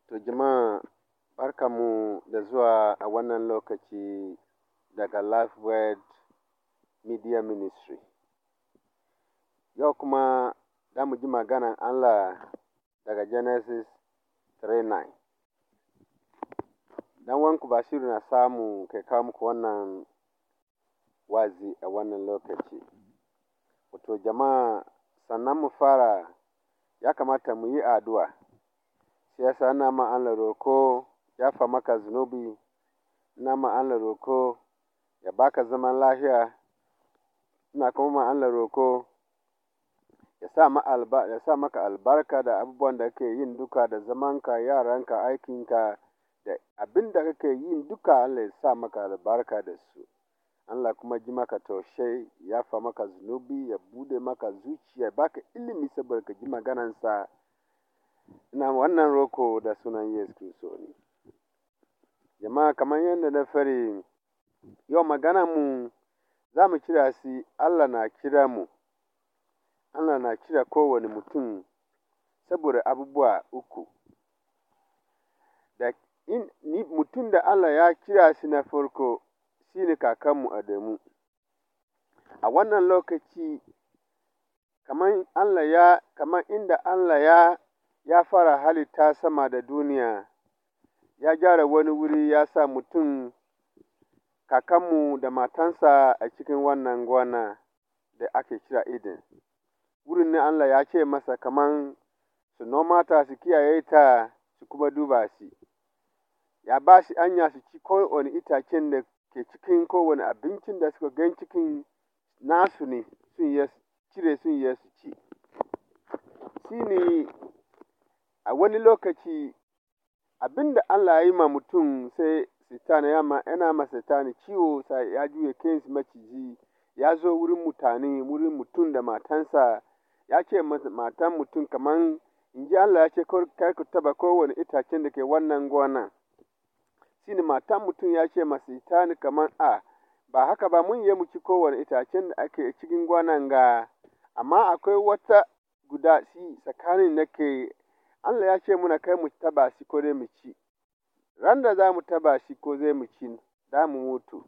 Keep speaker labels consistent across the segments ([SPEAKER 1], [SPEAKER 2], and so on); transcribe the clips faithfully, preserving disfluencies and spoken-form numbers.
[SPEAKER 1] To jama'a barkanmu da zuwa a wannan lokaci daga Lifeword Media Ministry. Yau kuma za mu ji maganan Allah daga Genesis three nine. Dan wanku Bashiru na samu kai kawo muku wannan wazi a wannan lokaci. Wato jama'a sannan mu fara ya kamata mu yi addu'a. Shi yasa ina ma Allah roko ya fa maka zunubi, ina ma Allah roko ya baka zaman lafiya, ina kuma ma Allah roko ya sa, ma alba, ya sa maka albarka da abubuwan da kake yin duka da zamanka, yaranka, aikinka da abin da kake yin duka Allah ya sa maka albarka da su. Allah kuma ji maka taushe, ya fa maka zunubi, ya bude maka zuciya, baka ilimi saboda ka ji maganansa. Ina wannan roko da sunan Yesu Kiristi ne. Jama'a kamar yadda na fari, yau maganarmu za mu kira shi Allah na kira mu. Allah na kira kowane mutum saboda abubuwa uku. Da in, ni, mutum da Allah ya kira shi na farko shi ne kakanmu Adamu. A wannan lokaci, kamar Allah ya, kamar inda Allah ya ya fara halitta sama da duniya, ya gyara wani wuri ya sa mutum, kakanmu da matansa a cikin wannan gona da ake kira Eden. Wurin ne Allah ya ce masa kaman su noma ta, su kiyaye ta, su kuma duba shi. Ya ba shi anya su ci kowane itacen da ke cikin kowane abincin da suka gan cikin nasu ne, sun iya cire sun iya su ci. Shi ne a wani lokaci abin da Allah ya yi ma mutum sai Sitana yana ma Sitana ciwo sai ya juye kansa maciji, ya zo wurin mutane, wurin mutum da matansa, ya ce matan mutum kaman in ji Allah ya ce kar ku taba kowane itacen da ke wannan gonan. Shi ne matan mutum ya ce ma Sitana kaman a ba haka ba mun yi mu ci kowane itacen da ake cikin gonan ga, amma akwai wata guda shi tsakanin nake Allah ya ce muna kai mu taba shi ko dai mu ci. Ran da za mu taba shi ko zai mu ci, za mu mutu.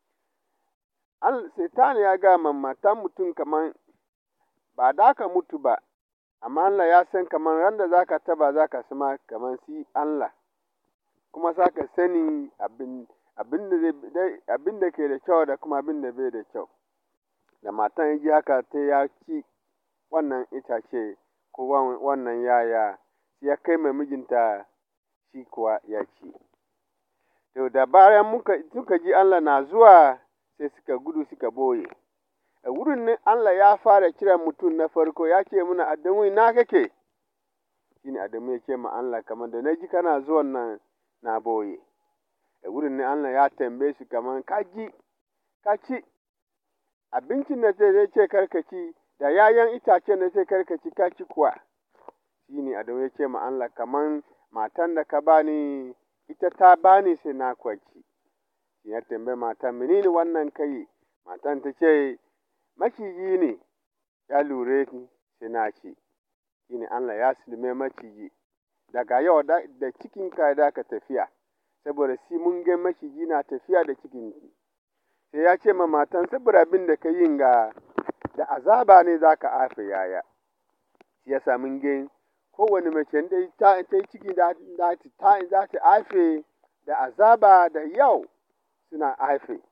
[SPEAKER 1] Satan ya ga ma matan mutum kaman ba da ka mutu ba, amma Allah ya san kaman ran da za ka taba za ka sama kaman shi Allah, kuma za ka sani abin, abin, da, abin da ke da kyau da kuma abin da bai da kyau. Da matan ya ji haka ta ya ci wannan itace ko wannan yaya, ya kai ma mijinta shi kuwa ya ci. To da bayan muka suka ji Allah na zuwa sai suka gudu suka boye. A wurin ne Allah ya fara kiran mutum na farko ya ce muna Adamu ina kake? Shi ne Adamu ya ce ma Allah kamar da na ji kana zuwan nan na boye. A wurin ne Allah ya tambaye shi kamar ka ji, ka ci abincin da zai ce karkaci da yayan itacen da zai karkaci ka ci kuwa. Shi ne Adamu ya ce ma Allah kaman matan da ka bani ita ta bani sai na kwaci. Ya tambaye matan menene wannan kai? Matan ta ce maciji ne ya lure ni sai na ci. Shi ne Allah ya silme maciji. Daga yau da, da cikinka da ka tafiya, saboda shi mun ga maciji na tafiya da cikin. Sai ya ce ma matan saboda abin da ka yin ga da azaba ne za ka haifa yaya. Shi ya sa mun ga kowane mace da ta, ta yi ciki za ta haife da azaba da yau suna haife.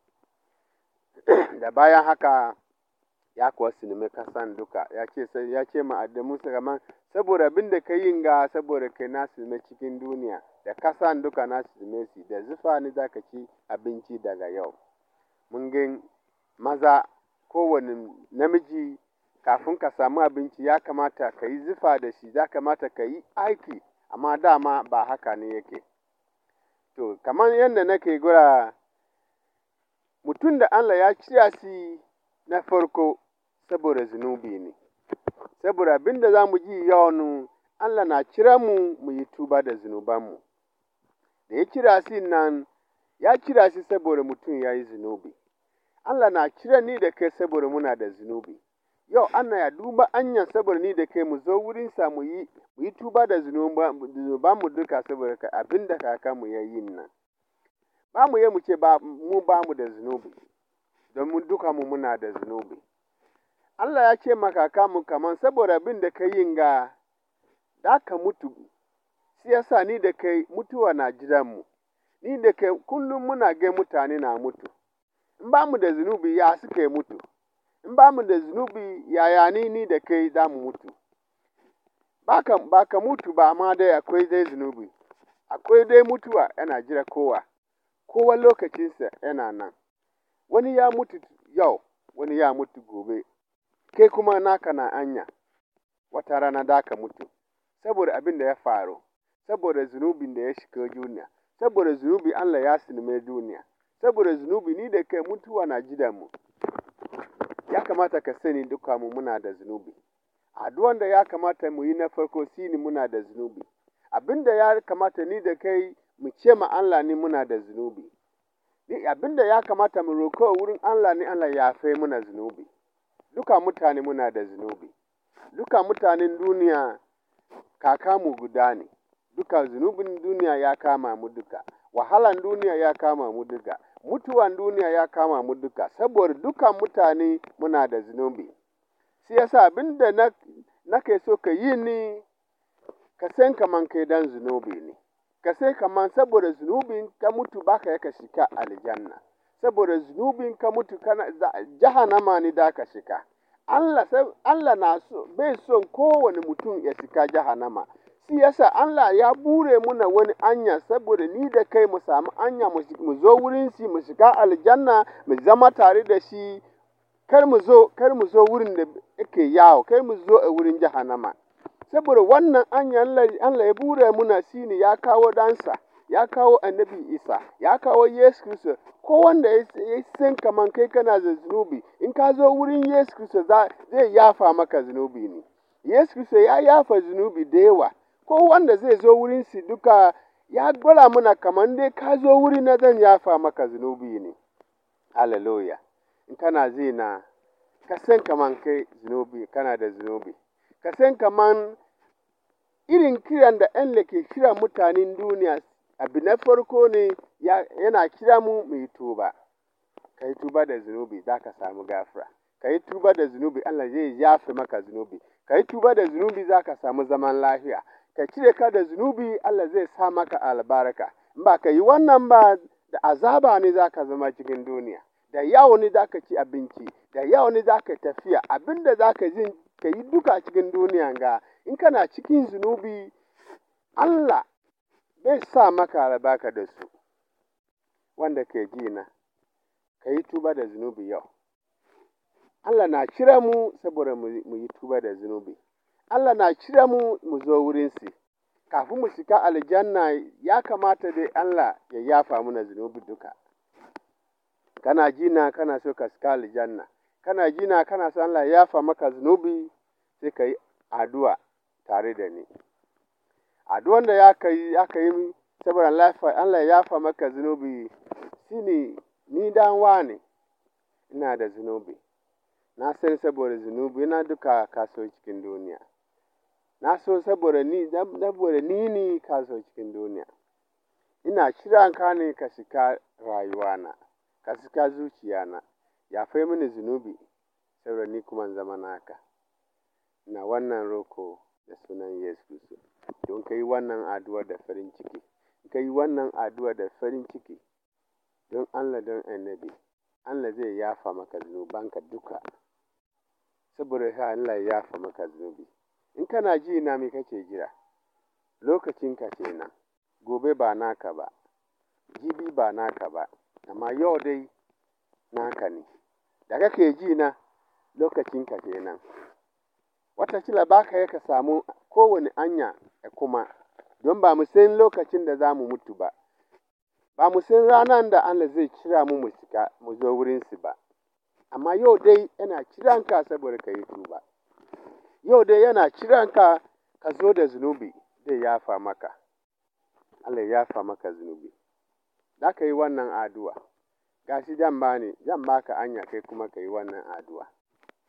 [SPEAKER 1] Da bayan haka ya kuwa sinime kasan duka, ya ce, ya ce ma Adamu kaman saboda abin da ka yin ga saboda kai na sinime cikin duniya, da kasan duka na sinime shi, da zufa ne za ka ci abinci daga yau. Mun ga maza kowane namiji kafin ka samu abinci ya kamata ka yi zufa da shi, ya kamata ka yi aiki, amma dama ba haka ne yake. To, kamar yadda nake gura, mutum da Allah ya kira shi na farko saboda zunubi ne, saboda abin da za mu ji yau nu, Allah na kira mu mu yi tuba da zunubanmu. Da ya kira shi nan, ya kira shi saboda mutum ya yi zunubi. Allah na kira ni da kai saboda muna da zunubi. yau ana ya duba anya saboda ni da kai mu zo wurinsa mu yi mu yi tuba da zunubanmu duka saboda abin da kakanmu ya yi nan. Ba mu yi mu ce mu ba mu da zunubi, domin duka mu muna da zunubi. Allah ya ce ma kakanmu kaman saboda abin da ka yin ga da ka mutu, shi yasa ni da kai mutuwa na jiranmu. Ni da kai kullum muna ga mutane na mutu. In ba mu da zunubi ya suka mutu. In ba mu da zunubi yaya ni ni da kai za mu mutu. Ba ka, ba ka mutu ba amma dai akwai dai zunubi. Akwai dai mutuwa yana jira kowa. Kowa lokacinsa yana nan. Wani ya mutu yau, wani ya mutu gobe. Kai kuma naka na anya. Wata rana da ka mutu. Saboda abin da ya faru. Saboda zunubin da ya shiga duniya. Saboda zunubi Allah ya sinime duniya. Saboda zunubi ni da kai mutuwa na jiranmu. Ya kamata ka sani duka mu muna da zunubi. Addu'an da ya kamata mu yi na farko shine muna da zunubi. Abin da ya kamata ni da kai mu ce ma Allah ne muna da zunubi. Abin da ya kamata mu roƙo wurin Allah ne Allah ya yafe muna zunubi. Duka mutane muna da zunubi. Duka mutanen duniya kakanmu guda ne. Duka zunubin duniya ya kama mu duka. Wahalan duniya ya kama mu duka. Mutuwan duniya ya kama mu duka. Saboda dukan mutane muna da zunubi. Shi yasa abin da na nake so ka yi ni ka san kaman kai dan zunubi ne. Ka sai kaman saboda zunubin ka mutu baka yaka shiga aljanna. Saboda zunubin ka mutu kana jahannama ne da ka shiga. Allah Allah na so bai son kowane mutum ya shiga jahannama. Shi yasa Allah ya bure muna wani anya saboda ni da kai mu samu anya mu zo wurin shi mu shiga aljanna mu zama tare da shi. Kar mu zo kar mu zo wurin da yake yawo, kar mu zo a wurin jahannama. Saboda wannan anya Allah ya bure muna shine ya kawo ɗansa, ya kawo annabi Isa, ya kawo Yesu Kiristi. Ko wanda ya san kaman kai kana da zunubi, in ka zo wurin Yesu Kiristi zai yafa maka zunubi ne. Yesu Kiristi ya yafa zunubi da yawa. Ko wanda zai zo wurin shi duka ya gwada mana kaman dai ka zo wuri na zan yafa maka zunubi ne. Hallelujah. In kana zina, ka san kaman kai zunubi, kana da zunubi. Ka san kaman irin kiran da Allah ke kira mutanen duniya, abu na farko ne yana kira mu mu yi tuba. Ka yi tuba da zunubi za ka samu gafara. Ka yi tuba da zunubi Allah zai yafe maka zunubi. Ka yi tuba da zunubi za ka samu zaman lafiya. Ka cire ka da zunubi Allah zai sa maka albarka. In ba ka yi wannan ba da azaba ne za ka zama cikin duniya. Da yawo ne za ka ci abinci. Da yawo ne za ka tafiya. Abin da za ka yi ka yi duka cikin duniya ga in kana cikin zunubi Allah bai sa maka albarka da su. Wanda ke ji na, ka yi tuba da zunubi yau. Allah na kira mu saboda mu yi tuba da zunubi. Allah na kira mu mu zo wurinsa. Kafin mu shiga aljanna ya kamata dai Allah ya yafa mana zunubi duka. Kana ji na kana so ka shiga aljanna. Kana ji na kana so Allah ya yafa maka zunubi sai ka yi addu'a tare da ni. Addu'an da ya ka yi aka yi saboda Allah ya yafa maka zunubi shine ni dan wane ina da zunubi. Na san saboda zunubi na duka kaso cikin duniya. Na so saboda ni saboda ni ne kaso cikin duniya. Ina kiran ka ne ka shiga rayuwana, ka shiga zuciyana. Yafe mini zunubi saboda ni kuma in zama naka. Ina wannan roko da sunan Yesu Kiristi. Don ka yi wannan addu'a da farin ciki. Ka yi wannan addu'a da farin ciki. Don Allah don annabi. Allah zai yafa maka zunubanka duka. Saboda haka Allah ya yafa maka zunubi. In kana ji na me kake jira? Lokacinka kenan. Gobe ba naka ba. Jibi ba naka ba. Amma yau dai naka ne. Da kake ji na lokacinka kenan. Watakila ba ka ka samu kowane anya kuma don ba mu san lokacin da za mu mutu ba. Ba mu san ranar da Allah zai kira mu mu shiga mu zo wurinsa ba. Amma yau dai yana kiranka saboda ka yi tuba. Yau dai yana kiranka ka zo da zunubi zai yafa maka. Allah ya yafa maka zunubi. Za ka yi wannan addu'a. Ga shi zan ba ni, zan ba ka anya kai kuma ka yi wannan addu'a.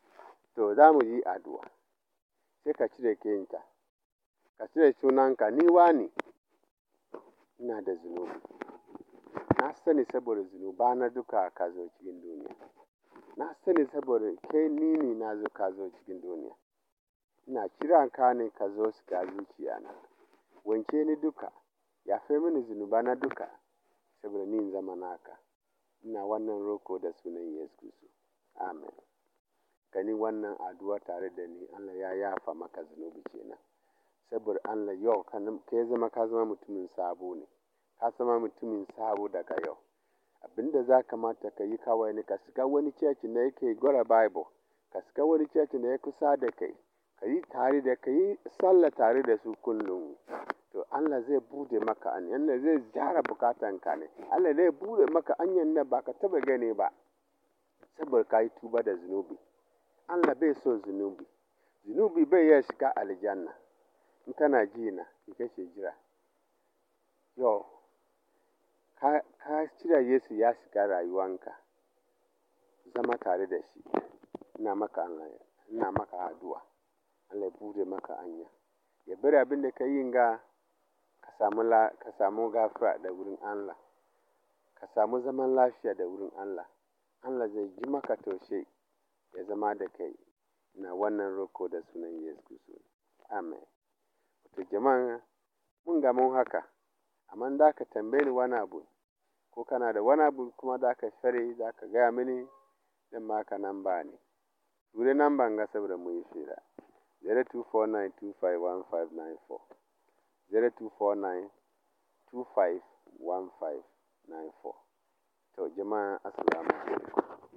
[SPEAKER 1] To za mu yi addu'a. Sai ka cire kanka, ka cire sunanka, ni wane, ina da zunubi. Na sani saboda zunubana duka ka zo cikin duniya. Na sani saboda kai ni ne na zo ka zo cikin duniya. Ina kiranka ne ka zo shiga zuciyana. Wanke ni duka, yafe mini zunubana duka saboda ni in zama naka. Ina wannan roko da sunan Yesu Kiristi. Amen. Ka yi wannan addu'a tare da ni, Allah ya yafa maka zunubi kenan. Saboda Allah yau ka zama ka zama mutumin sabo ne. Ka zama mutumin sabo daga yau. Abin da za kamata ka yi kawai ne ka shiga wani coci da yake gwada Bible, ka shiga wani coci da ya kusa da kai, ka yi tare da ka yi sallah tare da su kullum. To Allah zai bude maka hanya, Allah zai gyara bukatanka ne. Allah zai bude maka hanyar da ba ka taɓa gani ba saboda ka yi tuba da zunubi. Allah bai so zunubi. Zunubi bai iya shiga aljanna. In kana ji na, ki kashe jira. Yau, ka, ka cire Yesu ya shiga rayuwanka, zama tare da shi. Ina maka Allah, ina maka addu'a. Allah ya bude maka hanya. Ya bari abin da ka yi ga ka samu la, ka samu gafara da wurin Allah. Ka samu zaman lafiya da wurin Allah. Allah zai ji maka taushe ya zama da kai. Ina wannan roko da sunan Yesu Kiristi. Amen. To jama'a, mun ga mun haka. Amma da ka tambaye ni wani abu, ko kana da wani abu kuma da ka fare, da ka gaya mini, zan maka namba ne. Ture namban ga saboda mu yi shira. zero two four nine two five one five nine four. zero two four nine two five one five nine four. To jama'a, assalamu alaikum.